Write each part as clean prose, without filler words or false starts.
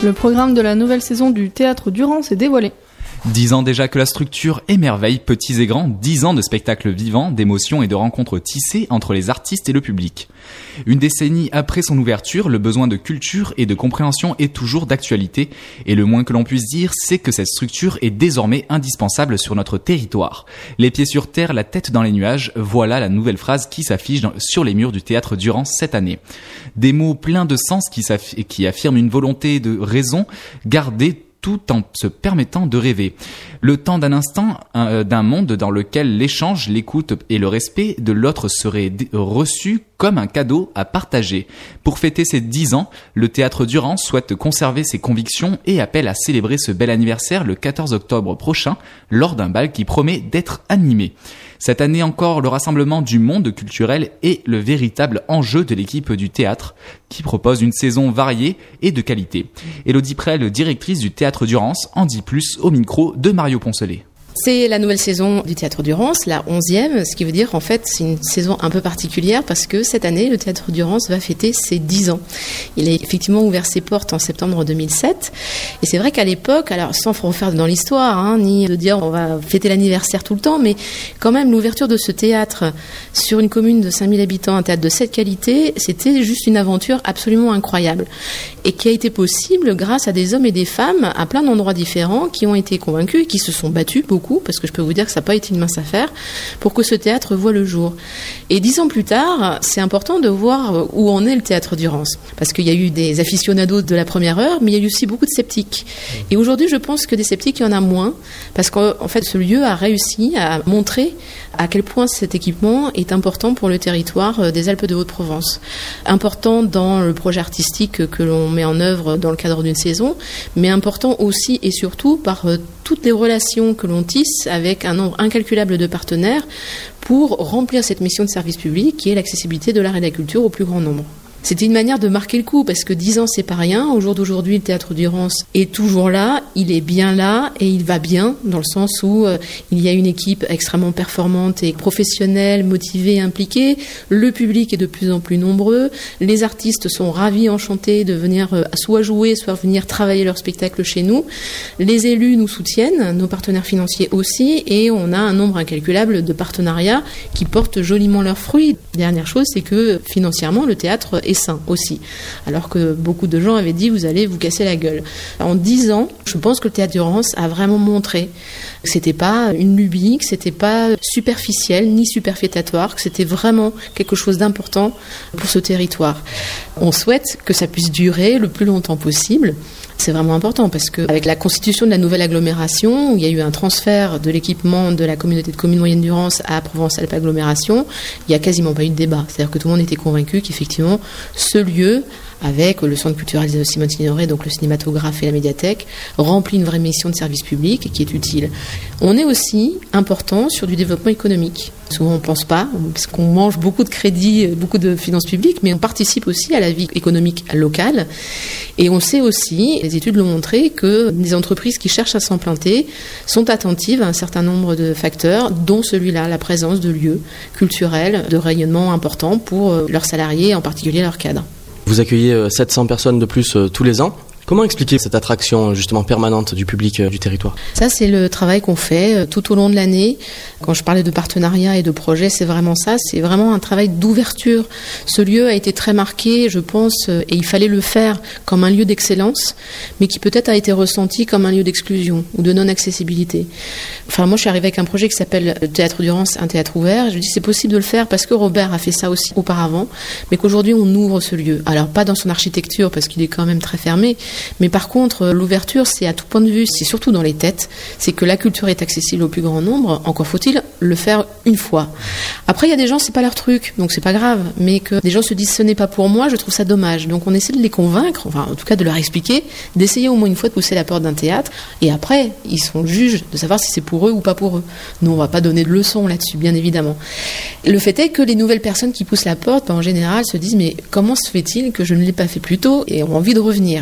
Le programme de la nouvelle saison du Théâtre Durance est dévoilé. 10 ans déjà que la structure émerveille petits et grands, 10 ans de spectacles vivants, d'émotions et de rencontres tissées entre les artistes et le public. Une décennie après son ouverture, le besoin de culture et de compréhension est toujours d'actualité, et le moins que l'on puisse dire, c'est que cette structure est désormais indispensable sur notre territoire. Les pieds sur terre, la tête dans les nuages, voilà la nouvelle phrase qui s'affiche sur les murs du Théâtre Durance cette année. Des mots pleins de sens qui affirment une volonté de raison gardée tout en se permettant de rêver. Le temps d'un instant, d'un monde dans lequel l'échange, l'écoute et le respect de l'autre seraient reçus comme un cadeau à partager. Pour fêter ses 10 ans, le Théâtre Durance souhaite conserver ses convictions et appelle à célébrer ce bel anniversaire le 14 octobre prochain lors d'un bal qui promet d'être animé. Cette année encore, le rassemblement du monde culturel est le véritable enjeu de l'équipe du théâtre qui propose une saison variée et de qualité. Élodie Prel, directrice du Théâtre Durance, en dit plus au micro de Mario Poncelet. C'est la nouvelle saison du Théâtre Durance, la 11e, ce qui veut dire en fait c'est une saison un peu particulière parce que cette année le Théâtre Durance va fêter ses 10 ans. Il a effectivement ouvert ses portes en septembre 2007 et c'est vrai qu'à l'époque, alors sans refaire dans l'histoire, ni de dire on va fêter l'anniversaire tout le temps, mais quand même l'ouverture de ce théâtre sur une commune de 5000 habitants, un théâtre de cette qualité, c'était juste une aventure absolument incroyable et qui a été possible grâce à des hommes et des femmes à plein d'endroits différents qui ont été convaincus et qui se sont battus beaucoup, parce que je peux vous dire que ça n'a pas été une mince affaire, pour que ce théâtre voie le jour. Et 10 ans plus tard, c'est important de voir où en est le Théâtre Durance. Parce qu'il y a eu des aficionados de la première heure, mais il y a eu aussi beaucoup de sceptiques. Et aujourd'hui, je pense que des sceptiques, il y en a moins, parce qu'en fait, ce lieu a réussi à montrer à quel point cet équipement est important pour le territoire des Alpes de Haute-Provence. Important dans le projet artistique que l'on met en œuvre dans le cadre d'une saison, mais important aussi et surtout par toutes les relations que l'on tisse avec un nombre incalculable de partenaires pour remplir cette mission de service public qui est l'accessibilité de l'art et de la culture au plus grand nombre. C'était une manière de marquer le coup parce que 10 ans c'est pas rien. Au jour d'aujourd'hui, le Théâtre Durance est toujours là, il est bien là et il va bien dans le sens où il y a une équipe extrêmement performante et professionnelle, motivée, impliquée. Le public est de plus en plus nombreux. Les artistes sont ravis, enchantés de venir soit jouer, soit venir travailler leur spectacle chez nous. Les élus nous soutiennent, nos partenaires financiers aussi, et on a un nombre incalculable de partenariats qui portent joliment leurs fruits. Dernière chose, c'est que financièrement, le théâtre est sain aussi. Alors que beaucoup de gens avaient dit vous allez vous casser la gueule. En 10 ans, je pense que le Théâtre Durance a vraiment montré que c'était pas une lubie, que c'était pas superficiel ni superfétatoire, que c'était vraiment quelque chose d'important pour ce territoire. On souhaite que ça puisse durer le plus longtemps possible. C'est vraiment important parce qu'avec la constitution de la nouvelle agglomération, où il y a eu un transfert de l'équipement de la communauté de communes Moyenne Durance à Provence-Alpes Agglomération, il n'y a quasiment pas eu de débat. C'est-à-dire que tout le monde était convaincu qu'effectivement, ce lieu, avec le centre culturel de Simone Signoret, donc le cinématographe et la médiathèque, remplit une vraie mission de service public et qui est utile. On est aussi important sur du développement économique. Souvent on ne pense pas, parce qu'on mange beaucoup de crédits, beaucoup de finances publiques, mais on participe aussi à la vie économique locale. Et on sait aussi, les études l'ont montré, que les entreprises qui cherchent à s'implanter sont attentives à un certain nombre de facteurs, dont celui-là, la présence de lieux culturels de rayonnement important pour leurs salariés, en particulier leurs cadres. Vous accueillez 700 personnes de plus tous les ans. Comment expliquer cette attraction justement permanente du public du territoire ? Ça, c'est le travail qu'on fait tout au long de l'année. Quand je parlais de partenariat et de projet, c'est vraiment ça. C'est vraiment un travail d'ouverture. Ce lieu a été très marqué, je pense, et il fallait le faire comme un lieu d'excellence, mais qui peut-être a été ressenti comme un lieu d'exclusion ou de non-accessibilité. Enfin, moi, je suis arrivée avec un projet qui s'appelle le Théâtre Durance, un théâtre ouvert. Je dis c'est possible de le faire parce que Robert a fait ça aussi auparavant, mais qu'aujourd'hui, on ouvre ce lieu. Alors, pas dans son architecture parce qu'il est quand même très fermé, mais par contre, l'ouverture, c'est à tout point de vue, c'est surtout dans les têtes, c'est que la culture est accessible au plus grand nombre, encore faut-il le faire une fois. Après, il y a des gens, c'est pas leur truc, donc c'est pas grave, mais que des gens se disent ce n'est pas pour moi, je trouve ça dommage. Donc on essaie de les convaincre, enfin en tout cas de leur expliquer, d'essayer au moins une fois de pousser la porte d'un théâtre, et après, ils sont juges de savoir si c'est pour eux ou pas pour eux. Nous, on va pas donner de leçons là-dessus, bien évidemment. Le fait est que les nouvelles personnes qui poussent la porte, en général, se disent mais comment se fait-il que je ne l'ai pas fait plus tôt et ont envie de revenir. Donc on est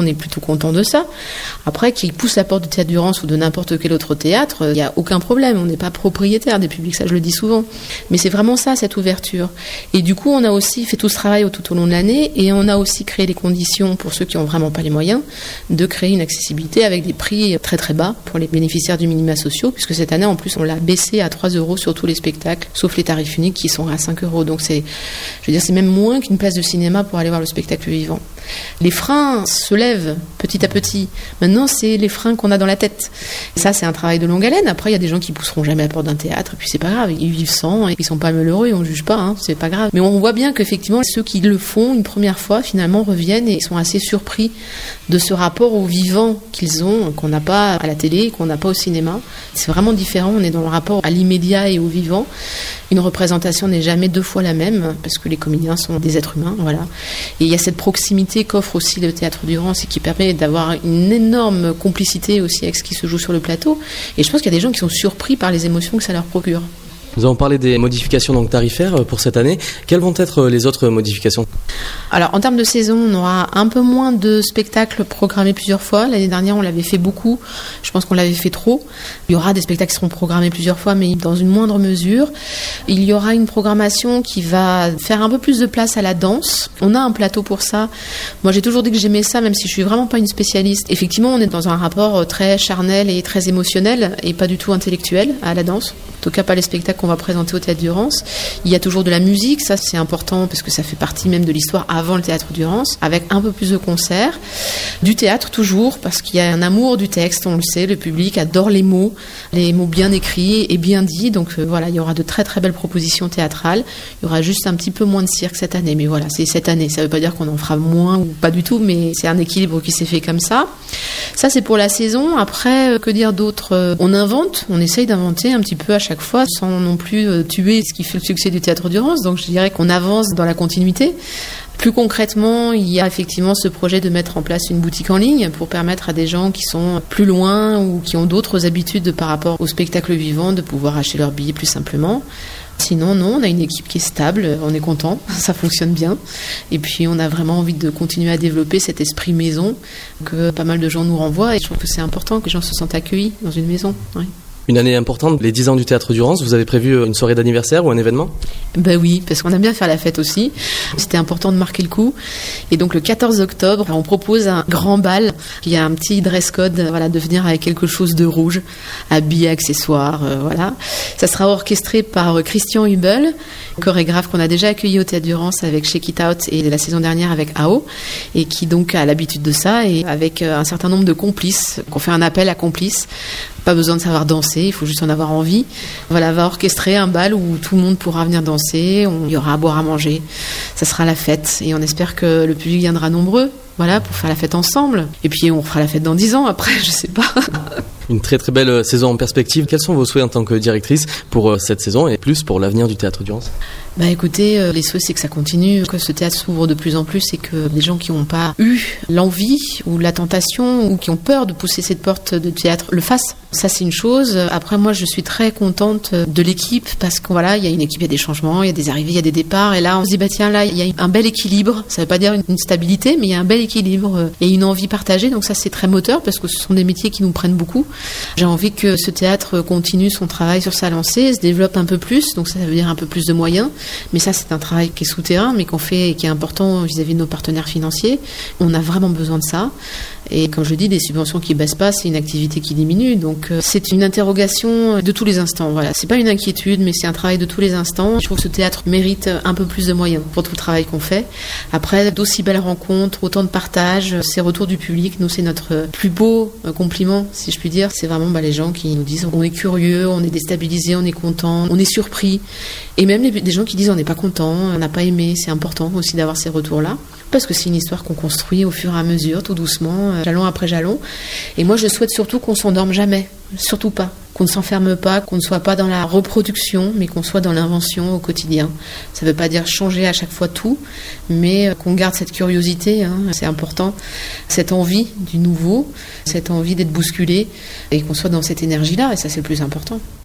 est plutôt content de ça. Après, qu'ils poussent la porte du Théâtre du Rance ou de n'importe quel autre théâtre, il n'y a aucun problème. On n'est pas propriétaire des publics, ça je le dis souvent. Mais c'est vraiment ça, cette ouverture. Et du coup, on a aussi fait tout ce travail tout au long de l'année et on a aussi créé les conditions pour ceux qui n'ont vraiment pas les moyens de créer une accessibilité avec des prix très très bas pour les bénéficiaires du minima sociaux, puisque cette année, en plus, on l'a baissé à 3 € sur tous les spectacles, sauf les tarifs uniques qui sont à 5 €. Donc c'est même moins qu'une place de cinéma pour aller voir le spectacle vivant. Les freins se lèvent petit à petit. Maintenant, c'est les freins qu'on a dans la tête. Et ça, c'est un travail de longue haleine. Après, il y a des gens qui pousseront jamais à la porte d'un théâtre, et puis c'est pas grave, ils vivent sans, et ils sont pas malheureux, et on juge pas, hein, c'est pas grave. Mais on voit bien qu'effectivement, ceux qui le font une première fois, finalement, reviennent et sont assez surpris de ce rapport au vivant qu'ils ont, qu'on n'a pas à la télé, qu'on n'a pas au cinéma. C'est vraiment différent, on est dans le rapport à l'immédiat et au vivant. Une représentation n'est jamais 2 fois la même, parce que les comédiens sont des êtres humains, voilà. Et il y a cette proximité qu'offre aussi le Théâtre du Rance et qui permet d'avoir une énorme complicité aussi avec ce qui se joue sur le plateau. Et je pense qu'il y a des gens qui sont surpris par les émotions que ça leur procure. Nous avons parlé des modifications donc tarifaires pour cette année. Quelles vont être les autres modifications ? Alors, en termes de saison, on aura un peu moins de spectacles programmés plusieurs fois. L'année dernière, on l'avait fait beaucoup. Je pense qu'on l'avait fait trop. Il y aura des spectacles qui seront programmés plusieurs fois, mais dans une moindre mesure. Il y aura une programmation qui va faire un peu plus de place à la danse. On a un plateau pour ça. Moi, j'ai toujours dit que j'aimais ça, même si je suis vraiment pas une spécialiste. Effectivement, on est dans un rapport très charnel et très émotionnel et pas du tout intellectuel à la danse. En tout cas, pas les spectacles qu'on va présenter au Théâtre du Rance. Il y a toujours de la musique, ça c'est important parce que ça fait partie même de l'histoire avant le Théâtre du Rance, avec un peu plus de concerts. Du théâtre toujours, parce qu'il y a un amour du texte, on le sait, le public adore les mots bien écrits et bien dits. Donc voilà, il y aura de très très belles propositions théâtrales. Il y aura juste un petit peu moins de cirque cette année, mais voilà, c'est cette année. Ça ne veut pas dire qu'on en fera moins ou pas du tout, mais c'est un équilibre qui s'est fait comme ça. Ça c'est pour la saison. Après, que dire d'autre ? On essaye d'inventer un petit peu à chaque fois, sans non plus tuer ce qui fait le succès du Théâtre du Rance. Donc je dirais qu'on avance dans la continuité. Plus concrètement, il y a effectivement ce projet de mettre en place une boutique en ligne pour permettre à des gens qui sont plus loin ou qui ont d'autres habitudes par rapport au spectacle vivant de pouvoir acheter leurs billets plus simplement. Sinon, non, on a une équipe qui est stable, on est content, ça fonctionne bien. Et puis, on a vraiment envie de continuer à développer cet esprit maison que pas mal de gens nous renvoient. Et je trouve que c'est important que les gens se sentent accueillis dans une maison. Oui. Une année importante, les 10 ans du Théâtre du Rance. Vous avez prévu une soirée d'anniversaire ou un événement ? Ben oui, parce qu'on aime bien faire la fête aussi. C'était important de marquer le coup. Et donc le 14 octobre, on propose un grand bal. Il y a un petit dress code, voilà, de venir avec quelque chose de rouge, habits, accessoires, voilà. Ça sera orchestré par Christian Hubel, chorégraphe qu'on a déjà accueilli au Théâtre du Rance avec Shake It Out et la saison dernière avec AO, et qui donc a l'habitude de ça, et avec un certain nombre de complices, qu'on fait un appel à complices. Pas besoin de savoir danser, il faut juste en avoir envie. Voilà, va orchestrer un bal où tout le monde pourra venir danser, il y aura à boire, à manger. Ça sera la fête et on espère que le public viendra nombreux, voilà, pour faire la fête ensemble. Et puis on fera la fête dans 10 ans après, je sais pas. Une très très belle saison en perspective. Quels sont vos souhaits en tant que directrice pour cette saison et plus pour l'avenir du Théâtre du Rance ? Bah écoutez, les souhaits c'est que ça continue, que ce théâtre s'ouvre de plus en plus et que les gens qui n'ont pas eu l'envie ou la tentation ou qui ont peur de pousser cette porte de théâtre le fassent. Ça c'est une chose. Après moi je suis très contente de l'équipe parce que voilà, il y a une équipe, il y a des changements, il y a des arrivées, il y a des départs et là on se dit bah tiens là il y a un bel équilibre. Ça veut pas dire une stabilité mais il y a un bel équilibre et une envie partagée, donc ça c'est très moteur parce que ce sont des métiers qui nous prennent beaucoup. J'ai envie que ce théâtre continue son travail sur sa lancée, se développe un peu plus, donc ça veut dire un peu plus de moyens. Mais ça, c'est un travail qui est souterrain, mais qu'on fait et qui est important vis-à-vis de nos partenaires financiers. On a vraiment besoin de ça. Et comme je dis, des subventions qui baissent pas, c'est une activité qui diminue. Donc, c'est une interrogation de tous les instants. Voilà, c'est pas une inquiétude, mais c'est un travail de tous les instants. Je trouve que ce théâtre mérite un peu plus de moyens pour tout le travail qu'on fait. Après, d'aussi belles rencontres, autant de partage, ces retours du public, nous, c'est notre plus beau compliment, si je puis dire. C'est vraiment les gens qui nous disent on est curieux, on est déstabilisé, on est content, on est surpris. Et même des gens qui disent on n'est pas content, on n'a pas aimé. C'est important aussi d'avoir ces retours-là. Parce que c'est une histoire qu'on construit au fur et à mesure, tout doucement, jalon après jalon. Et moi, je souhaite surtout qu'on s'endorme jamais. Surtout pas. Qu'on ne s'enferme pas, qu'on ne soit pas dans la reproduction, mais qu'on soit dans l'invention au quotidien. Ça ne veut pas dire changer à chaque fois tout, mais qu'on garde cette curiosité, c'est important. Cette envie du nouveau, cette envie d'être bousculé, et qu'on soit dans cette énergie-là, et ça c'est le plus important.